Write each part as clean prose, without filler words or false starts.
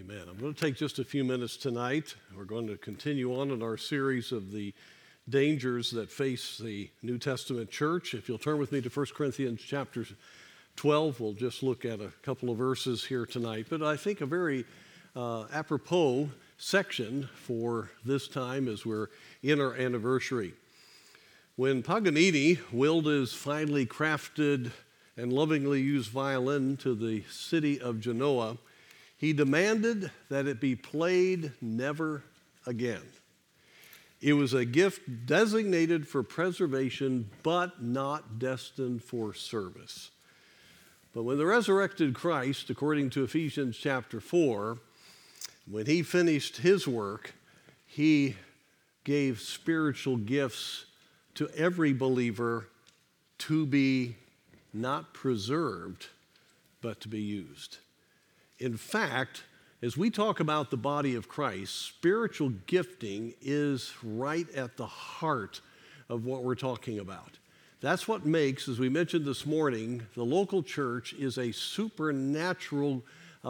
Amen. I'm going to take just a few minutes tonight. We're going to continue on in our series of the dangers that face the New Testament church. If you'll turn with me to 1 Corinthians chapter 12, we'll just look at a couple of verses here tonight. But I think a very apropos section for this time as we're in our anniversary. When Paganini willed his finely crafted and lovingly used violin to the city of Genoa, he demanded that it be played never again. It was a gift designated for preservation, but not destined for service. But when the resurrected Christ, according to Ephesians chapter 4, when he finished his work, he gave spiritual gifts to every believer to be not preserved, but to be used. In fact, as we talk about the body of Christ, spiritual gifting is right at the heart of what we're talking about. That's what makes, as we mentioned this morning, the local church is a supernatural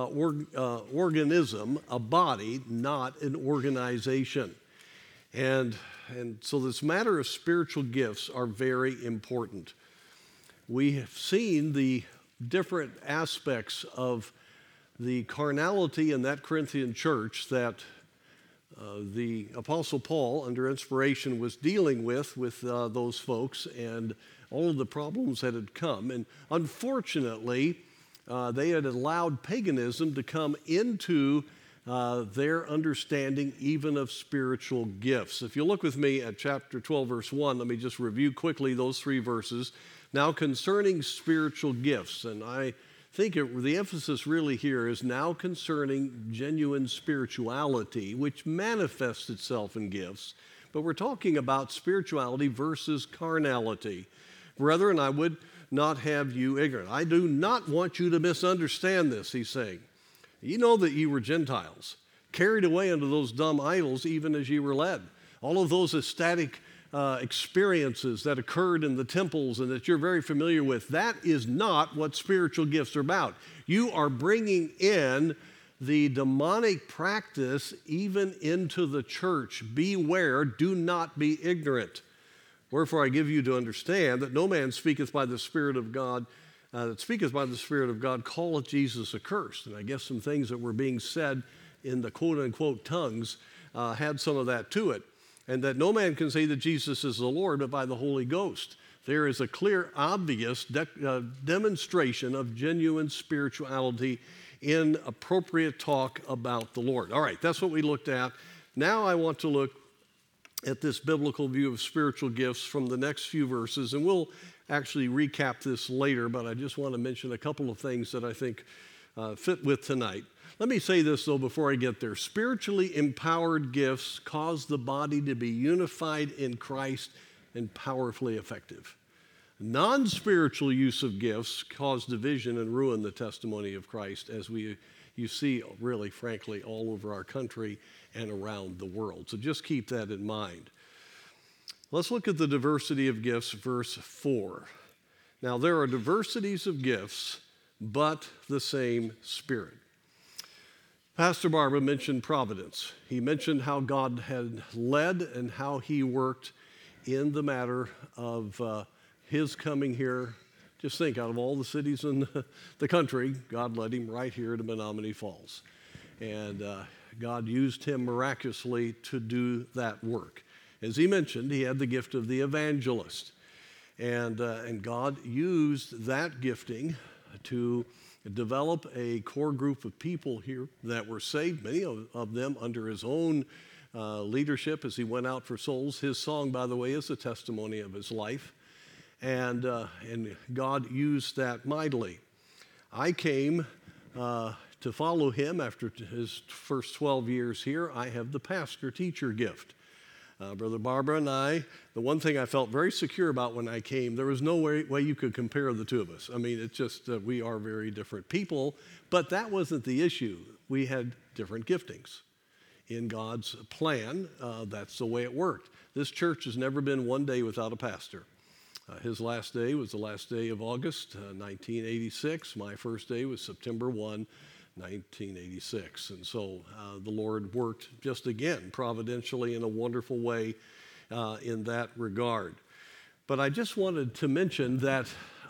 organism, a body, not an organization. And so this matter of spiritual gifts are very important. We have seen the different aspects of the carnality in that Corinthian church that the Apostle Paul, under inspiration, was dealing with those folks and all of the problems that had come. And unfortunately, they had allowed paganism to come into their understanding even of spiritual gifts. If you look with me at chapter 12, verse 1, let me just review quickly those three verses. Now concerning spiritual gifts, and I think the emphasis really here is now concerning genuine spirituality, which manifests itself in gifts, but we're talking about spirituality versus carnality. Brethren, I would not have you ignorant. I do not want you to misunderstand this, he's saying. You know that ye were Gentiles, carried away unto those dumb idols, even as ye were led. All of those ecstatic experiences that occurred in the temples and that you're very familiar with, that is not what spiritual gifts are about. You are bringing in the demonic practice even into the church. Beware, do not be ignorant. Wherefore I give you to understand that no man speaketh by the Spirit of God, that speaketh by the Spirit of God, calleth Jesus accursed. And I guess some things that were being said in the quote-unquote tongues had some of that to it. And that no man can say that Jesus is the Lord, but by the Holy Ghost. There is a clear, obvious demonstration of genuine spirituality in appropriate talk about the Lord. All right, that's what we looked at. Now I want to look at this biblical view of spiritual gifts from the next few verses, and we'll actually recap this later, but I just want to mention a couple of things that I think fit with tonight. Let me say this, though, before I get there. Spiritually empowered gifts cause the body to be unified in Christ and powerfully effective. Non-spiritual use of gifts cause division and ruin the testimony of Christ, as you see, really, frankly, all over our country and around the world. So just keep that in mind. Let's look at the diversity of gifts, verse 4. Now, there are diversities of gifts, but the same Spirit. Pastor Barbara mentioned providence. He mentioned how God had led and how he worked in the matter of his coming here. Just think, out of all the cities in the country, God led him right here to Menominee Falls. And God used him miraculously to do that work. As he mentioned, he had the gift of the evangelist. And God used that gifting to develop a core group of people here that were saved, many of them under his own leadership as he went out for souls. His song, by the way, is a testimony of his life. And God used that mightily. I came to follow him after his first 12 years here. I have the pastor-teacher gift. Brother Barbara and I, the one thing I felt very secure about when I came, there was no way you could compare the two of us. I mean, it's just we are very different people, but that wasn't the issue. We had different giftings. In God's plan, that's the way it worked. This church has never been one day without a pastor. His last day was the last day of August 1986. My first day was September 1, 1986. And so the Lord worked just again providentially in a wonderful way in that regard. But I just wanted to mention that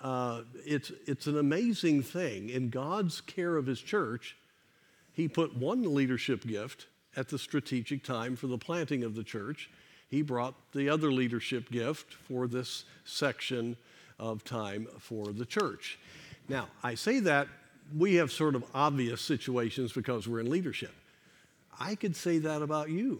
it's an amazing thing. In God's care of his church, he put one leadership gift at the strategic time for the planting of the church. He brought the other leadership gift for this section of time for the church. Now, I say that we have sort of obvious situations because we're in leadership. I could say that about you.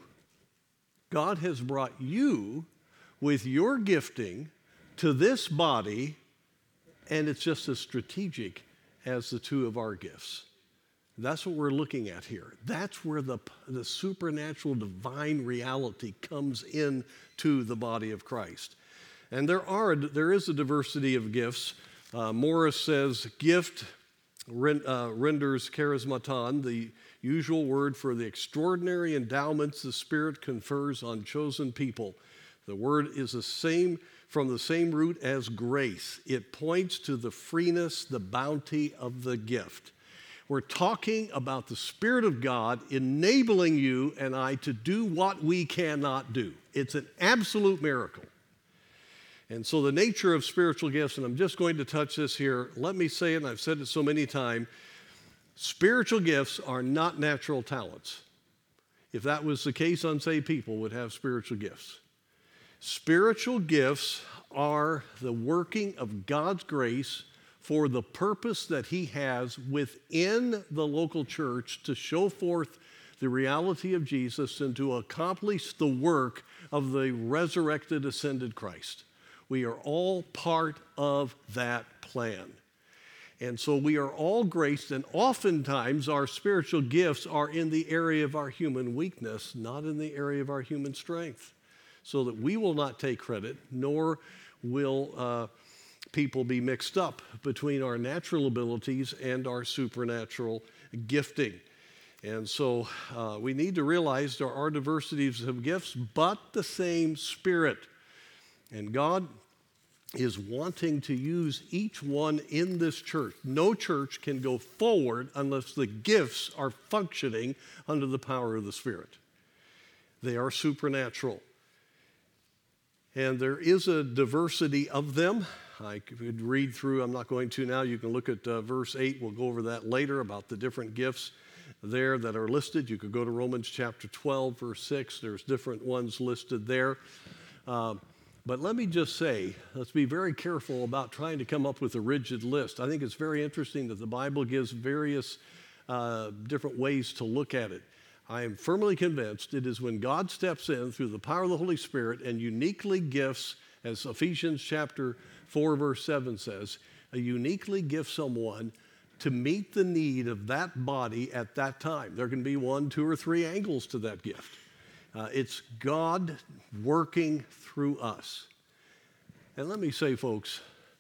God has brought you with your gifting to this body, and it's just as strategic as the two of our gifts. That's what we're looking at here. That's where the supernatural divine reality comes in to the body of Christ. And there is a diversity of gifts. Morris says gift renders charismaton, the usual word for the extraordinary endowments the Spirit confers on chosen people. The word is from the same root as grace. It points to the freeness, the bounty of the gift. We're talking about the Spirit of God enabling you and I to do what we cannot do. It's an absolute miracle. And so the nature of spiritual gifts, and I'm just going to touch this here. Let me say it, and I've said it so many times, spiritual gifts are not natural talents. If that was the case, unsaved people would have spiritual gifts. Spiritual gifts are the working of God's grace for the purpose that he has within the local church to show forth the reality of Jesus and to accomplish the work of the resurrected, ascended Christ. We are all part of that plan. And so we are all graced, and oftentimes our spiritual gifts are in the area of our human weakness, not in the area of our human strength, so that we will not take credit, nor will people be mixed up between our natural abilities and our supernatural gifting. And so we need to realize there are diversities of gifts, but the same Spirit. And God is wanting to use each one in this church. No church can go forward unless the gifts are functioning under the power of the Spirit. They are supernatural. And there is a diversity of them. I could read through, I'm not going to now. You can look at verse 8. We'll go over that later about the different gifts there that are listed. You could go to Romans chapter 12, verse 6. There's different ones listed there. But let me just say, let's be very careful about trying to come up with a rigid list. I think it's very interesting that the Bible gives various different ways to look at it. I am firmly convinced it is when God steps in through the power of the Holy Spirit and uniquely gifts, as Ephesians chapter 4, verse 7 says, uniquely gifts someone to meet the need of that body at that time. There can be 1, 2, or 3 angles to that gift. It's God working through us. And let me say, folks,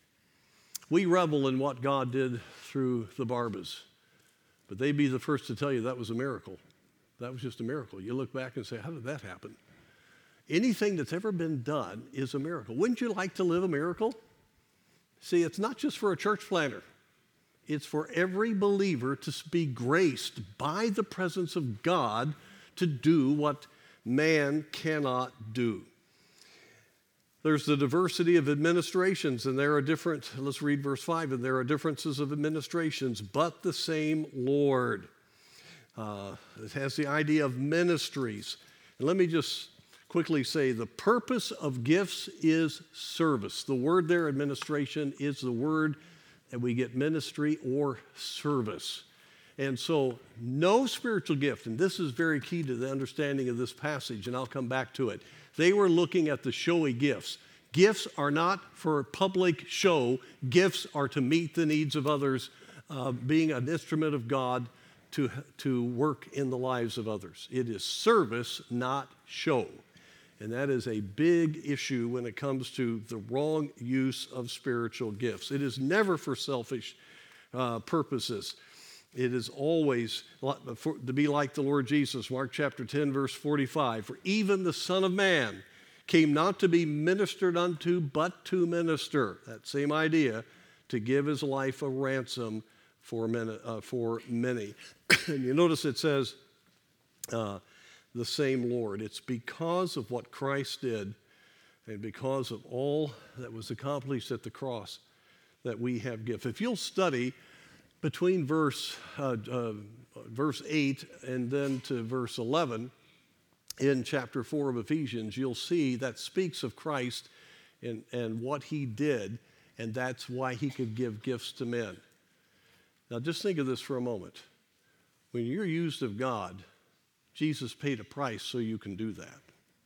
we revel in what God did through the Barbas, but they'd be the first to tell you that was a miracle. That was just a miracle. You look back and say, how did that happen? Anything that's ever been done is a miracle. Wouldn't you like to live a miracle? See, it's not just for a church planter. It's for every believer to be graced by the presence of God to do what man cannot do. There's the diversity of administrations, and there are different, let's read verse 5, and there are differences of administrations, but the same Lord. It has the idea of ministries. And let me just quickly say the purpose of gifts is service. The word there, administration, is the word that we get ministry or service. And so no spiritual gift, and this is very key to the understanding of this passage, and I'll come back to it. They were looking at the showy gifts. Gifts are not for public show. Gifts are to meet the needs of others, being an instrument of God to work in the lives of others. It is service, not show. And that is a big issue when it comes to the wrong use of spiritual gifts. It is never for selfish purposes. It is always to be like the Lord Jesus, Mark chapter 10, verse 45. For even the Son of Man came not to be ministered unto, but to minister. That same idea, to give his life a ransom for many. And you notice it says the same Lord. It's because of what Christ did and because of all that was accomplished at the cross that we have gifts. If you'll study between verse 8 and then to verse 11 in chapter 4 of Ephesians, you'll see that speaks of Christ and what he did, and that's why he could give gifts to men. Now just think of this for a moment. When you're used of God, Jesus paid a price so you can do that.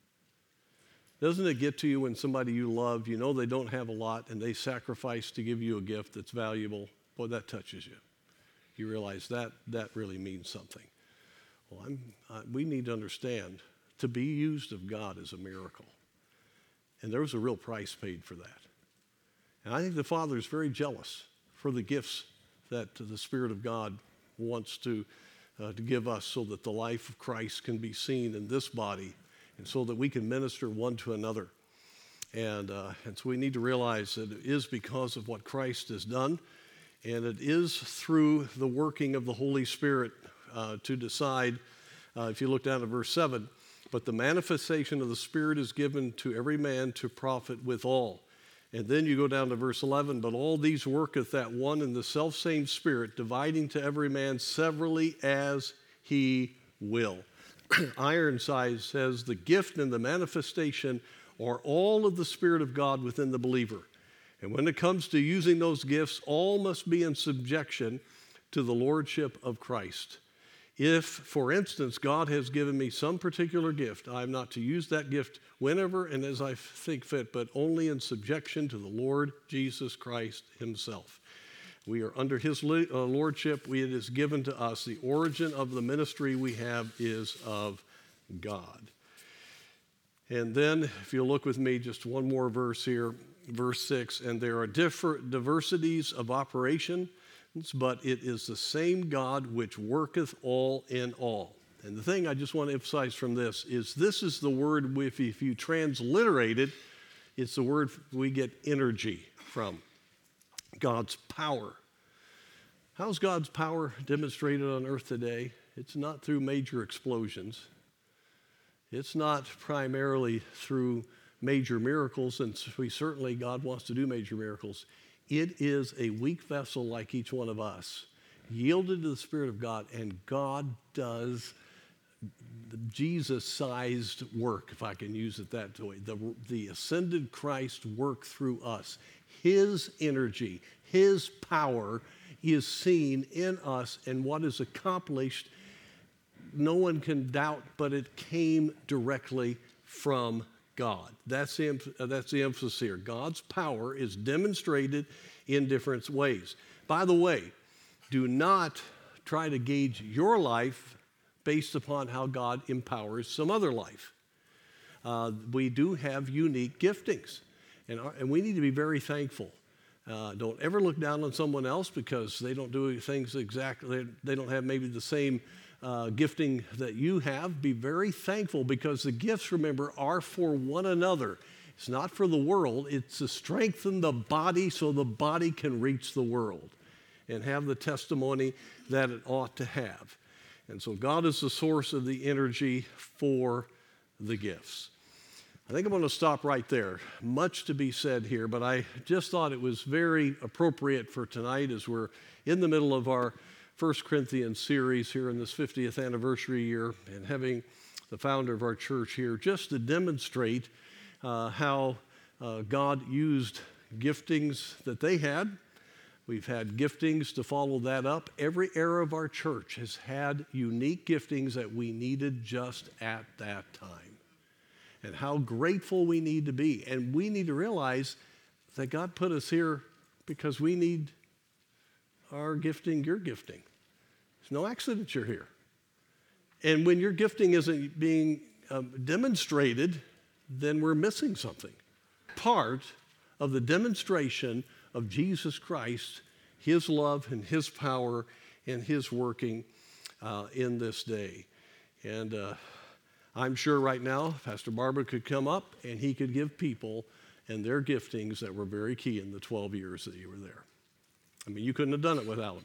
Doesn't it get to you when somebody you love, you know they don't have a lot, and they sacrifice to give you a gift that's valuable? Boy, that touches you. You realize that really means something. Well, we need to understand, to be used of God is a miracle. And there was a real price paid for that. And I think the Father is very jealous for the gifts that the Spirit of God wants to give us so that the life of Christ can be seen in this body and so that we can minister one to another. And so we need to realize that it is because of what Christ has done, and it is through the working of the Holy Spirit to decide, if you look down at verse 7, but the manifestation of the Spirit is given to every man to profit withal. And then you go down to verse 11, but all these worketh that one and the selfsame Spirit, dividing to every man severally as he will. Ironside says the gift and the manifestation are all of the Spirit of God within the believer. And when it comes to using those gifts, all must be in subjection to the lordship of Christ. If, for instance, God has given me some particular gift, I am not to use that gift whenever and as I think fit, but only in subjection to the Lord Jesus Christ himself. We are under his lordship. It is given to us. The origin of the ministry we have is of God. And then, if you look with me, just one more verse here, verse 6, and there are different diversities of operation, but it is the same God which worketh all in all. And the thing I just want to emphasize from this is the word, if you transliterate it, it's the word we get energy from. God's power. How's God's power demonstrated on earth today? It's not through major explosions. It's not primarily through major miracles, and certainly God wants to do major miracles. It is a weak vessel like each one of us, yielded to the Spirit of God, and God does the Jesus-sized work, if I can use it that way. The ascended Christ work through us. His energy, his power is seen in us, and what is accomplished, no one can doubt, but it came directly from God. That's the emphasis here. God's power is demonstrated in different ways. By the way, do not try to gauge your life based upon how God empowers some other life. We do have unique giftings, and we need to be very thankful. Don't ever look down on someone else because they don't do things exactly, they don't have maybe the same gifting that you have. Be very thankful because the gifts, remember, are for one another. It's not for the world. It's to strengthen the body so the body can reach the world and have the testimony that it ought to have. And so God is the source of the energy for the gifts. I think I'm going to stop right there. Much to be said here, but I just thought it was very appropriate for tonight as we're in the middle of our 1 Corinthians series here in this 50th anniversary year, and having the founder of our church here just to demonstrate how God used giftings that they had. We've had giftings to follow that up. Every era of our church has had unique giftings that we needed just at that time. And how grateful we need to be. And we need to realize that God put us here because we need our gifting, your gifting. It's no accident you're here. And when your gifting isn't being demonstrated, then we're missing something. Part of the demonstration of Jesus Christ, his love and his power and his working in this day. And I'm sure right now Pastor Barber could come up and he could give people and their giftings that were very key in the 12 years that you were there. I mean, you couldn't have done it without him.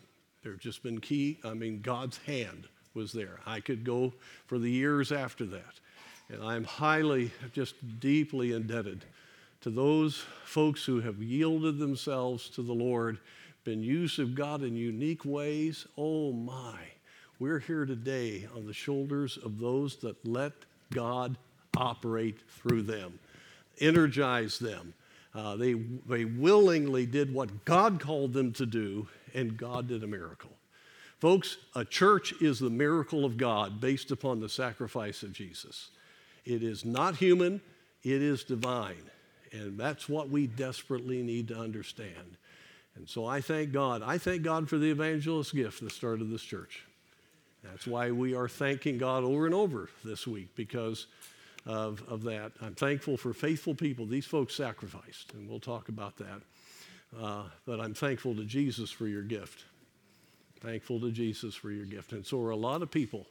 They've just been key. I mean, God's hand was there. I could go for the years after that. And I'm highly, just deeply indebted to those folks who have yielded themselves to the Lord, been used of God in unique ways. Oh my, we're here today on the shoulders of those that let God operate through them, energize them. They willingly did what God called them to do, and God did a miracle. Folks, a church is the miracle of God based upon the sacrifice of Jesus. It is not human, it is divine. And that's what we desperately need to understand. And so I thank God. I thank God for the evangelist gift that started this church. That's why we are thanking God over and over this week, because of that. I'm thankful for faithful people. These folks sacrificed, and we'll talk about that. But I'm thankful to Jesus for your gift. Thankful to Jesus for your gift. And so are a lot of people.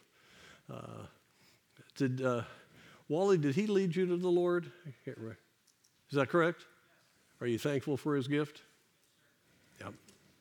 Wally, did he lead you to the Lord? I can't remember. Is that correct? Are you thankful for his gift? Yep.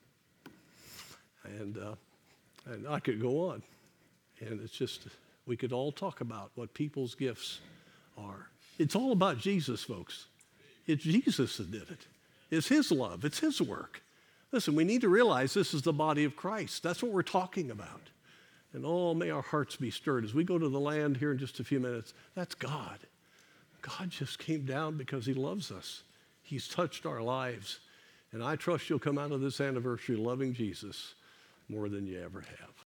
And I could go on. And it's just, we could all talk about what people's gifts are. It's all about Jesus, folks. It's Jesus that did it. It's his love. It's his work. Listen, we need to realize this is the body of Christ. That's what we're talking about. And oh, may our hearts be stirred. As we go to the land here in just a few minutes, that's God. God just came down because he loves us. He's touched our lives. And I trust you'll come out of this anniversary loving Jesus more than you ever have.